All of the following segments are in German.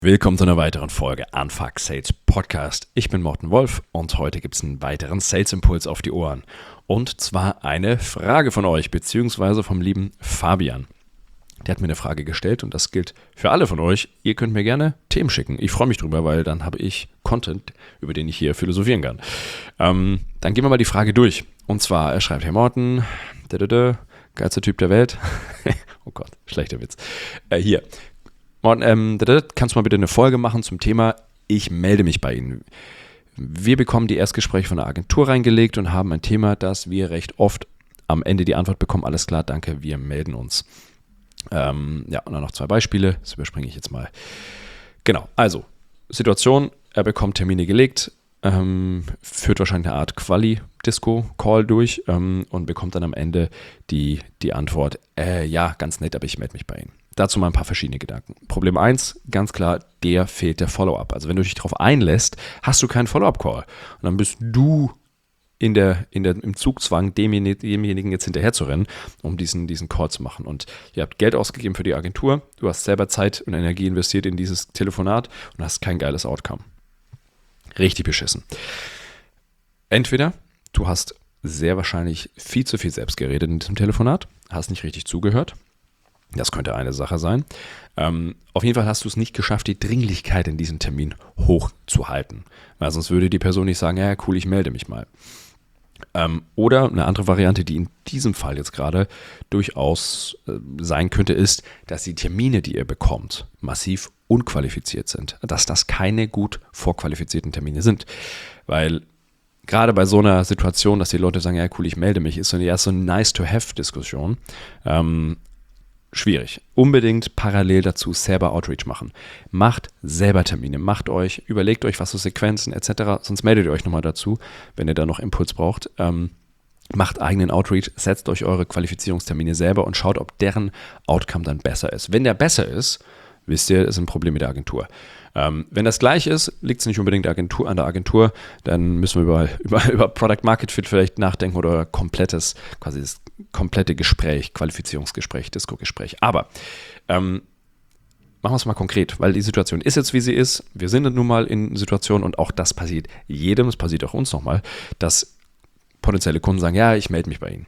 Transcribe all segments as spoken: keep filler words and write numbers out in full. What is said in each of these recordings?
Willkommen zu einer weiteren Folge Unfuck Sales Podcast. Ich bin Morten Wolf und heute gibt es einen weiteren Sales-Impuls auf die Ohren. Und zwar eine Frage von euch, beziehungsweise vom lieben Fabian. Der hat mir eine Frage gestellt und das gilt für alle von euch. Ihr könnt mir gerne Themen schicken. Ich freue mich drüber, weil dann habe ich Content, über den ich hier philosophieren kann. Ähm, dann gehen wir mal die Frage durch. Und zwar, er schreibt, Herr Morten, dadada, geilster Typ der Welt. Oh Gott, schlechter Witz. Äh, hier. Morten, ähm, kannst du mal bitte eine Folge machen zum Thema Ich melde mich bei Ihnen. Wir bekommen die Erstgespräche von der Agentur reingelegt und haben ein Thema, das wir recht oft am Ende die Antwort bekommen, alles klar, danke, wir melden uns. Ähm, ja, und dann noch zwei Beispiele, das überspringe ich jetzt mal. Genau, also, Situation, er bekommt Termine gelegt, ähm, führt wahrscheinlich eine Art Quali-Disco-Call durch ähm, und bekommt dann am Ende die, die Antwort, äh, ja, ganz nett, aber ich melde mich bei Ihnen. Dazu mal ein paar verschiedene Gedanken. Problem eins, ganz klar, der fehlt der Follow-up. Also wenn du dich darauf einlässt, hast du keinen Follow-up-Call. Und dann bist du in der, in der, im Zugzwang, demjenigen jetzt hinterher zu rennen, um diesen, diesen Call zu machen. Und ihr habt Geld ausgegeben für die Agentur, du hast selber Zeit und Energie investiert in dieses Telefonat und hast kein geiles Outcome. Richtig beschissen. Entweder du hast sehr wahrscheinlich viel zu viel selbst geredet in diesem Telefonat, hast nicht richtig zugehört. Das könnte eine Sache sein. Ähm, auf jeden Fall hast du es nicht geschafft, die Dringlichkeit in diesem Termin hochzuhalten. Weil sonst würde die Person nicht sagen, ja cool, ich melde mich mal. Ähm, oder eine andere Variante, die in diesem Fall jetzt gerade durchaus äh, sein könnte, ist, dass die Termine, die ihr bekommt, massiv unqualifiziert sind. Dass das keine gut vorqualifizierten Termine sind. Weil gerade bei so einer Situation, dass die Leute sagen, ja cool, ich melde mich, ist so eine erst so eine Nice-to-have-Diskussion. Ähm, Schwierig. Unbedingt parallel dazu selber Outreach machen. Macht selber Termine. Macht euch, überlegt euch, was für Sequenzen et cetera. Sonst meldet ihr euch nochmal dazu, wenn ihr da noch Impuls braucht. Ähm, macht eigenen Outreach, setzt euch eure Qualifizierungstermine selber und schaut, ob deren Outcome dann besser ist. Wenn der besser ist, wisst ihr, ist ein Problem mit der Agentur. Ähm, wenn das gleich ist, liegt es nicht unbedingt der Agentur, an der Agentur, dann müssen wir über, über, über Product Market Fit vielleicht nachdenken oder komplettes, quasi das komplette Gespräch, Qualifizierungsgespräch, Disco-Gespräch. Aber ähm, machen wir es mal konkret, weil die Situation ist jetzt, wie sie ist. Wir sind nun mal in Situationen und auch das passiert jedem, es passiert auch uns nochmal, dass potenzielle Kunden sagen, ja, ich melde mich bei Ihnen.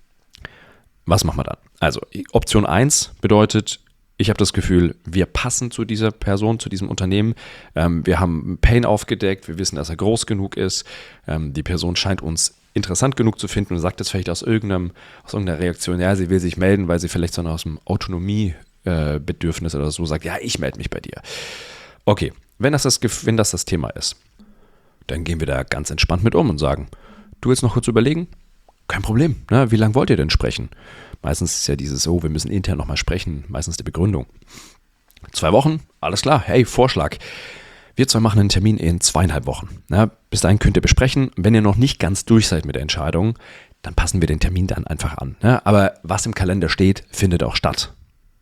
Was machen wir dann? Also Option eins bedeutet, ich habe das Gefühl, wir passen zu dieser Person, zu diesem Unternehmen. Ähm, wir haben einen Pain aufgedeckt, wir wissen, dass er groß genug ist. Ähm, die Person scheint uns interessant genug zu finden und sagt das vielleicht aus, irgendeinem, aus irgendeiner Reaktion, ja, sie will sich melden, weil sie vielleicht so aus dem Autonomiebedürfnis äh, oder so sagt, ja, ich melde mich bei dir. Okay, wenn das das, wenn das das Thema ist, dann gehen wir da ganz entspannt mit um und sagen, du willst noch kurz überlegen? Kein Problem, ne? Wie lange wollt ihr denn sprechen? Meistens ist ja dieses, oh, wir müssen intern nochmal sprechen, meistens die Begründung. Zwei Wochen, alles klar, hey, Vorschlag. Wir zwei machen einen Termin in zweieinhalb Wochen. Ja, bis dahin könnt ihr besprechen. Wenn ihr noch nicht ganz durch seid mit der Entscheidung, dann passen wir den Termin dann einfach an. Ja, aber was im Kalender steht, findet auch statt.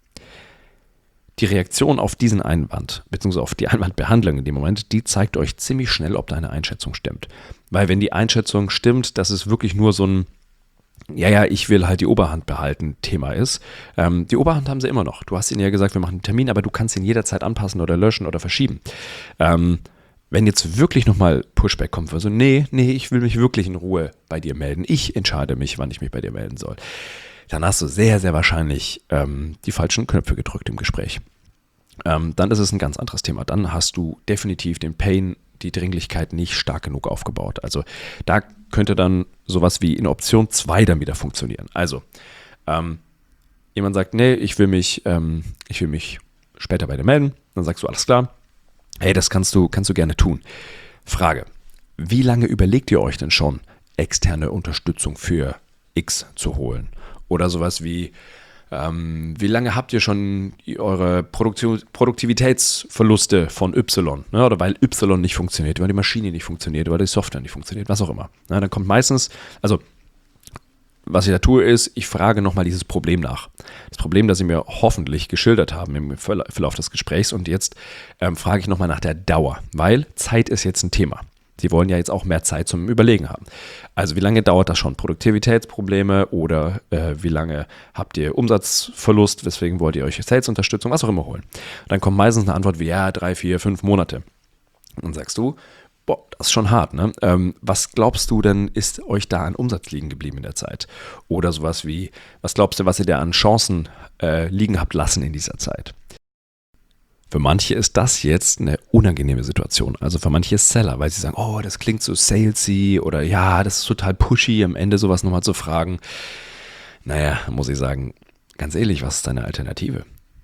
Die Reaktion auf diesen Einwand, beziehungsweise auf die Einwandbehandlung in dem Moment, die zeigt euch ziemlich schnell, ob deine Einschätzung stimmt. Weil wenn die Einschätzung stimmt, dass es wirklich nur so ein ja, ja, ich will halt die Oberhand behalten, Thema ist. Ähm, die Oberhand haben sie immer noch. Du hast ihnen ja gesagt, wir machen einen Termin, aber du kannst ihn jederzeit anpassen oder löschen oder verschieben. Ähm, wenn jetzt wirklich nochmal Pushback kommt, also nee, nee, ich will mich wirklich in Ruhe bei dir melden. Ich entscheide mich, wann ich mich bei dir melden soll. Dann hast du sehr, sehr wahrscheinlich ähm, die falschen Knöpfe gedrückt im Gespräch. Ähm, dann ist es ein ganz anderes Thema. Dann hast du definitiv den Pain, die Dringlichkeit nicht stark genug aufgebaut. Also da könnte dann sowas wie in Option zwei dann wieder funktionieren. Also ähm, jemand sagt, nee, ich will mich, ähm, ich will mich später bei dir melden. Dann sagst du, alles klar, hey, das kannst du, kannst du gerne tun. Frage, wie lange überlegt ihr euch denn schon, externe Unterstützung für X zu holen? Oder sowas wie, Ähm, wie lange habt ihr schon eure Produktion, Produktivitätsverluste von Y? Ne? Oder weil Y nicht funktioniert, weil die Maschine nicht funktioniert, weil die Software nicht funktioniert, was auch immer. Ne? Dann kommt meistens, also was ich da tue, ist, ich frage nochmal dieses Problem nach. Das Problem, das Sie mir hoffentlich geschildert haben im Verlauf des Gesprächs und jetzt ähm, frage ich nochmal nach der Dauer, weil Zeit ist jetzt ein Thema. Die wollen ja jetzt auch mehr Zeit zum Überlegen haben. Also wie lange dauert das schon? Produktivitätsprobleme oder äh, wie lange habt ihr Umsatzverlust? Weswegen wollt ihr euch Sales-Unterstützung, was auch immer holen? Und dann kommt meistens eine Antwort wie, ja, drei, vier, fünf Monate. Und dann sagst du, boah, das ist schon hart, ne? Ähm, was glaubst du denn, ist euch da an Umsatz liegen geblieben in der Zeit? Oder sowas wie, was glaubst du, was ihr da an Chancen äh, liegen habt lassen in dieser Zeit? Für manche ist das jetzt eine unangenehme Situation. Also für manche Seller, weil sie sagen, oh, das klingt so salesy oder ja, das ist total pushy, am Ende sowas nochmal zu fragen. Naja, muss ich sagen, ganz ehrlich, was ist deine Alternative?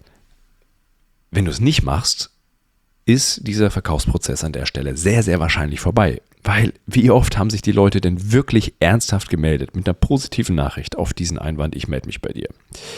Wenn du es nicht machst, ist dieser Verkaufsprozess an der Stelle sehr, sehr wahrscheinlich vorbei. Weil wie oft haben sich die Leute denn wirklich ernsthaft gemeldet mit einer positiven Nachricht auf diesen Einwand, ich melde mich bei dir.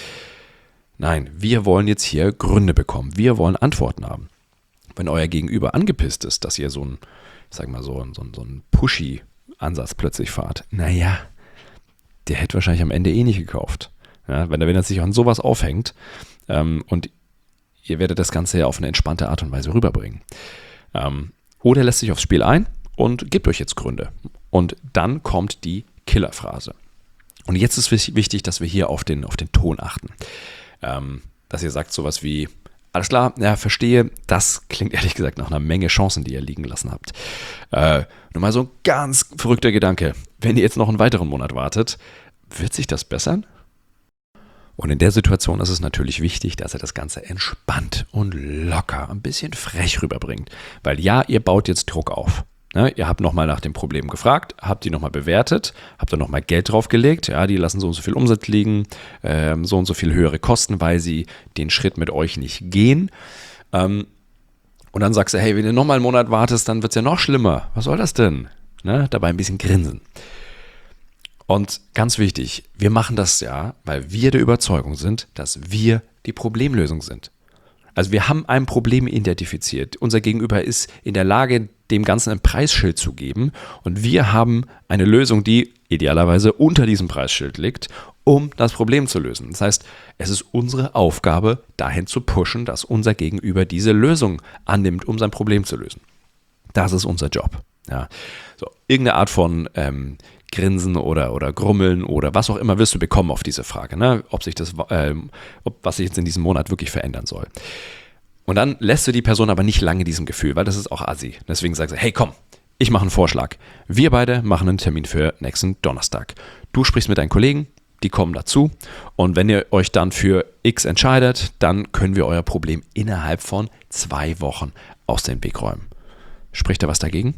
Nein, wir wollen jetzt hier Gründe bekommen. Wir wollen Antworten haben. Wenn euer Gegenüber angepisst ist, dass ihr so einen, ich sag mal so, so, so einen Pushy-Ansatz plötzlich fahrt, naja, der hätte wahrscheinlich am Ende eh nicht gekauft. Ja, wenn, er, wenn er sich an sowas aufhängt ähm, und ihr werdet das Ganze ja auf eine entspannte Art und Weise rüberbringen. Ähm, oder er lässt sich aufs Spiel ein und gibt euch jetzt Gründe. Und dann kommt die Killerphrase. Und jetzt ist wichtig, dass wir hier auf den, auf den Ton achten. Ähm, dass ihr sagt sowas wie, alles klar, ja, verstehe, das klingt ehrlich gesagt nach einer Menge Chancen, die ihr liegen lassen habt. Äh, nur mal so ein ganz verrückter Gedanke. Wenn ihr jetzt noch einen weiteren Monat wartet, wird sich das bessern? Und in der Situation ist es natürlich wichtig, dass er das Ganze entspannt und locker, ein bisschen frech rüberbringt. Weil ja, ihr baut jetzt Druck auf. Ja, ihr habt nochmal nach dem Problem gefragt, habt die nochmal bewertet, habt da nochmal Geld draufgelegt, ja, die lassen so und so viel Umsatz liegen, ähm, so und so viel höhere Kosten, weil sie den Schritt mit euch nicht gehen. Ähm, und dann sagst du, hey, wenn du nochmal einen Monat wartest, dann wird es ja noch schlimmer. Was soll das denn? Ne? Dabei ein bisschen grinsen. Und ganz wichtig, wir machen das ja, weil wir der Überzeugung sind, dass wir die Problemlösung sind. Also wir haben ein Problem identifiziert. Unser Gegenüber ist in der Lage, dem Ganzen ein Preisschild zu geben. Und wir haben eine Lösung, die idealerweise unter diesem Preisschild liegt, um das Problem zu lösen. Das heißt, es ist unsere Aufgabe, dahin zu pushen, dass unser Gegenüber diese Lösung annimmt, um sein Problem zu lösen. Das ist unser Job. Ja. So, irgendeine Art von ähm, Grinsen oder, oder Grummeln oder was auch immer wirst du bekommen auf diese Frage, ne? Ob sich das, ähm, ob, was sich jetzt in diesem Monat wirklich verändern soll. Und dann lässt du die Person aber nicht lange in diesem Gefühl, weil das ist auch assi. Deswegen sagst du, hey komm, ich mache einen Vorschlag. Wir beide machen einen Termin für nächsten Donnerstag. Du sprichst mit deinen Kollegen, die kommen dazu und wenn ihr euch dann für X entscheidet, dann können wir euer Problem innerhalb von zwei Wochen aus dem Weg räumen. Spricht da was dagegen?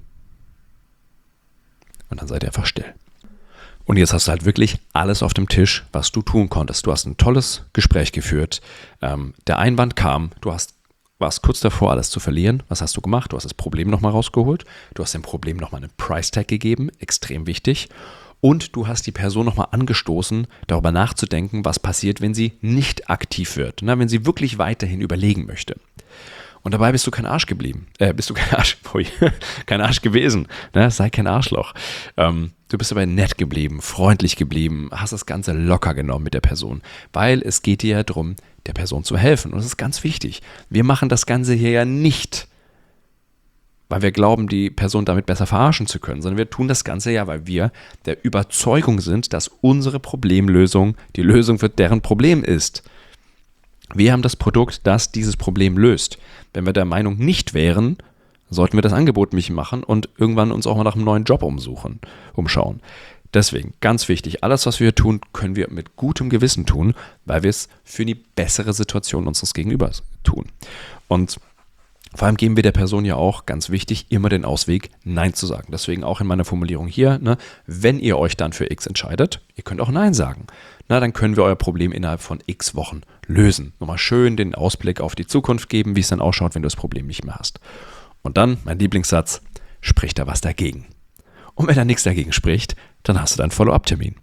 Und dann seid ihr einfach still. Und jetzt hast du halt wirklich alles auf dem Tisch, was du tun konntest. Du hast ein tolles Gespräch geführt. Ähm, der Einwand kam, du hast, warst kurz davor, alles zu verlieren. Was hast du gemacht? Du hast das Problem nochmal rausgeholt. Du hast dem Problem nochmal einen Price-Tag gegeben, extrem wichtig. Und du hast die Person nochmal angestoßen, darüber nachzudenken, was passiert, wenn sie nicht aktiv wird. Na, wenn sie wirklich weiterhin überlegen möchte. Und dabei bist du kein Arsch geblieben. Äh, bist du kein Arsch, pui, kein Arsch gewesen. Ne? Sei kein Arschloch. Ähm, du bist dabei nett geblieben, freundlich geblieben, hast das Ganze locker genommen mit der Person. Weil es geht dir ja darum, der Person zu helfen. Und das ist ganz wichtig. Wir machen das Ganze hier ja nicht, weil wir glauben, die Person damit besser verarschen zu können, sondern wir tun das Ganze ja, weil wir der Überzeugung sind, dass unsere Problemlösung die Lösung für deren Problem ist. Wir haben das Produkt, das dieses Problem löst. Wenn wir der Meinung nicht wären, sollten wir das Angebot nicht machen und irgendwann uns auch mal nach einem neuen Job umsuchen, umschauen. Deswegen, ganz wichtig, alles, was wir hier tun, können wir mit gutem Gewissen tun, weil wir es für die bessere Situation unseres Gegenübers tun. Und vor allem geben wir der Person ja auch, ganz wichtig, immer den Ausweg, Nein zu sagen. Deswegen auch in meiner Formulierung hier, ne, wenn ihr euch dann für X entscheidet, ihr könnt auch Nein sagen. Na, dann können wir euer Problem innerhalb von X Wochen lösen. Nochmal schön den Ausblick auf die Zukunft geben, wie es dann ausschaut, wenn du das Problem nicht mehr hast. Und dann, mein Lieblingssatz, spricht da was dagegen. Und wenn da nichts dagegen spricht, dann hast du deinen Follow-up-Termin.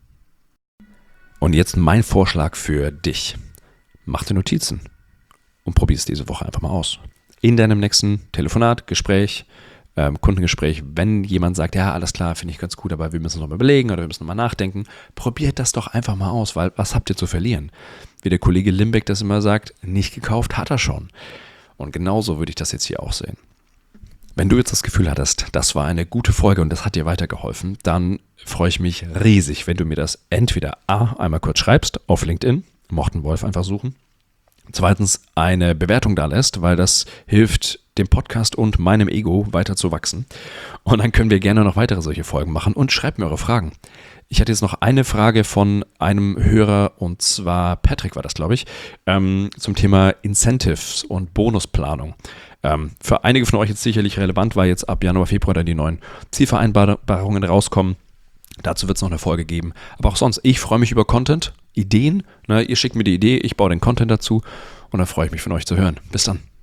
Und jetzt mein Vorschlag für dich. Mach dir Notizen und probier es diese Woche einfach mal aus. In deinem nächsten Telefonat, Gespräch, ähm, Kundengespräch, wenn jemand sagt, ja, alles klar, finde ich ganz gut, aber wir müssen noch mal überlegen oder wir müssen noch mal nachdenken, probiert das doch einfach mal aus, weil was habt ihr zu verlieren? Wie der Kollege Limbeck das immer sagt, nicht gekauft hat er schon. Und genauso würde ich das jetzt hier auch sehen. Wenn du jetzt das Gefühl hattest, das war eine gute Folge und das hat dir weitergeholfen, dann freue ich mich riesig, wenn du mir das entweder A, einmal kurz schreibst auf LinkedIn, Morten Wolf einfach suchen, zweitens eine Bewertung da lässt, weil das hilft dem Podcast und meinem Ego weiter zu wachsen. Und dann können wir gerne noch weitere solche Folgen machen und schreibt mir eure Fragen. Ich hatte jetzt noch eine Frage von einem Hörer, und zwar Patrick war das, glaube ich, ähm, zum Thema Incentives und Bonusplanung. Ähm, für einige von euch jetzt sicherlich relevant, weil jetzt ab Januar, Februar dann die neuen Zielvereinbarungen rauskommen. Dazu wird es noch eine Folge geben. Aber auch sonst, ich freue mich über Content, Ideen. Ne? Ihr schickt mir die Idee, ich baue den Content dazu und dann freue ich mich von euch zu hören. Bis dann.